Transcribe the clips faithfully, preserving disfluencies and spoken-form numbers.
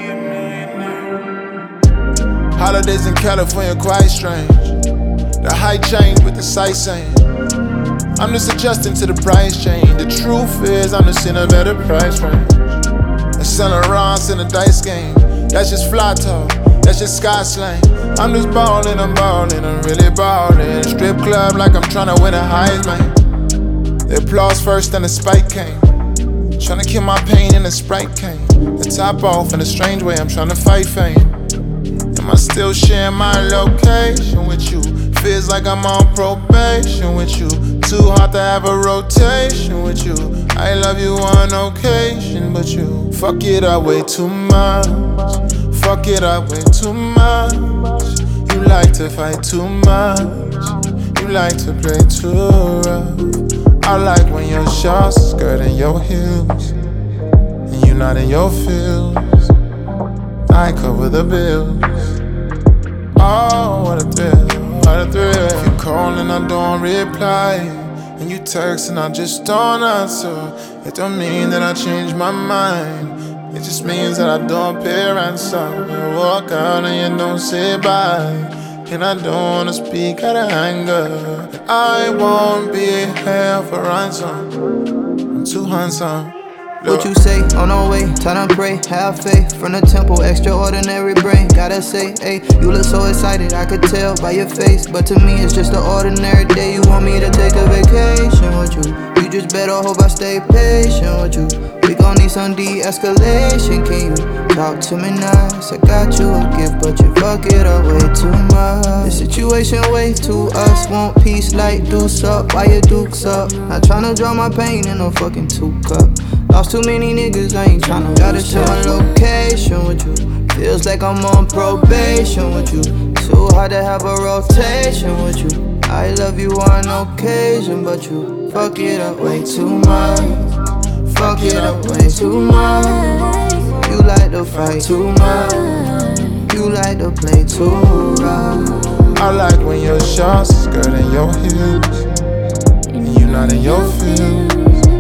Holidays in California quite strange. The height change with the sight saying I'm just adjusting to the price change. The truth is I'm just in a better price range. And selling rounds in a dice game. That's just fly talk, that's just sky slang. I'm just ballin', I'm ballin', I'm really ballin'. Strip club like I'm tryna win a Heisman. The applause first, then the spike came. Tryna kill my pain and the Sprite came. The top off in a strange way, I'm tryna fight fame. Am I still sharing my location with you? Feels like I'm on probation with you. Too hard to have a rotation with you. I love you on occasion, but you fuck it up way too much. Fuck it up way too much. You like to fight too much. You like to play too rough. I like when your shorts skirt and your heels, and you not in your feels. I cover the bills. Oh, what a thrill, what a thrill. If you call and I don't reply, and you text and I just don't answer, it don't mean that I changed my mind. It just means that I don't pay ransom. You walk out and you don't say bye, and I don't wanna speak out of anger. I won't be held for ransom. I'm too handsome. What you say, on our way, time to pray, have faith. From the temple, extraordinary brain. Gotta say, hey, you look so excited, I could tell by your face. But to me, it's just an ordinary day. You want me to take a vacation with you. You just better hope I stay patient with you. We gon' need some de-escalation. Can you talk to me nice? I got you a gift, but you fuck it up way too much. The situation way too us. Want peace like deuce up, why your dukes up? Not tryna draw my pain in no fucking two cup. Lost too many niggas, I ain't tryna. Gotta share my location with you. Feels like I'm on probation with you. Too hard to have a rotation with you. I love you on occasion, but you fuck it up way too much. Fuck it up way too much. You like to fight too much. You like to play too rough. I like when your shorts skirt and your heels, and you not in your feels.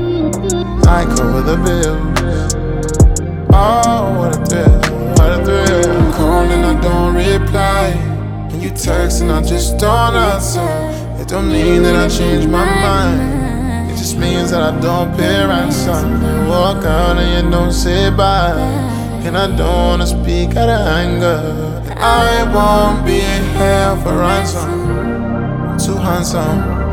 I cover the bills. Oh, what a thrill, what a thrill. I'm calling, I don't reply, and you text and I just don't answer. It don't mean that I changed my mind. It just means that I don't pay ransom. You walk out and you don't say bye, and I don't wanna speak out of anger. I won't be held for ransom. I'm too handsome.